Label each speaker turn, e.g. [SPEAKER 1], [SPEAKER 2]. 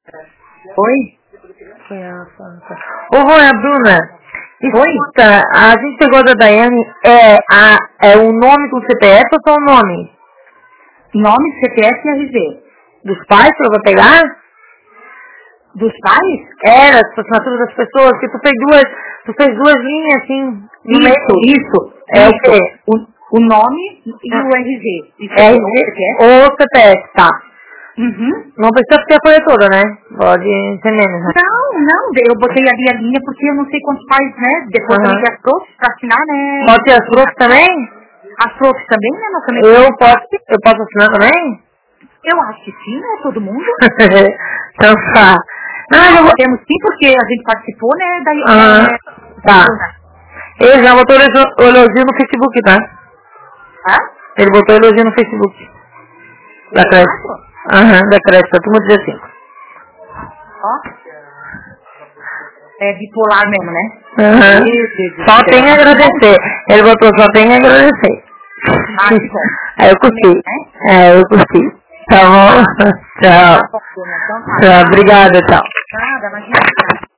[SPEAKER 1] Oi?
[SPEAKER 2] Ô, Rô, a Bruna. Escuta, a gente pegou da Daiane, é o nome com CPF ou só o nome?
[SPEAKER 1] Nome, CPF e RG.
[SPEAKER 2] Dos pais que eu vou pegar?
[SPEAKER 1] Dos pais?
[SPEAKER 2] Era, as assinaturas das pessoas, que tu fez duas linhas assim, no meio.
[SPEAKER 1] Isso.
[SPEAKER 2] É o quê?
[SPEAKER 1] O nome e o RG.
[SPEAKER 2] RG ou CPF, tá.
[SPEAKER 1] Uhum.
[SPEAKER 2] Não precisa ter a folha toda, né? Pode ser menos, né?
[SPEAKER 1] Não, eu botei ali a linha porque eu não sei quantos pais, né? Depois também tem as profs pra assinar, né?
[SPEAKER 2] Pode ter as profs também?
[SPEAKER 1] As profs também, né? Nós também
[SPEAKER 2] Eu posso assinar também?
[SPEAKER 1] Eu acho que sim, né? Todo mundo.
[SPEAKER 2] Então tá. Não,
[SPEAKER 1] Temos sim, porque a gente participou, né? Daí,
[SPEAKER 2] tá. Ele já botou o elogio no Facebook, tá? Ele botou elogio no Facebook. Da creche. Da creche, pra turma 15.
[SPEAKER 1] Ó. É bipolar mesmo, né?
[SPEAKER 2] Só tem a agradecer. Ele botou só tem a agradecer.
[SPEAKER 1] Que bom.
[SPEAKER 2] Aí eu curti. Eu curti. Tá bom? Tchau. Obrigada, tchau.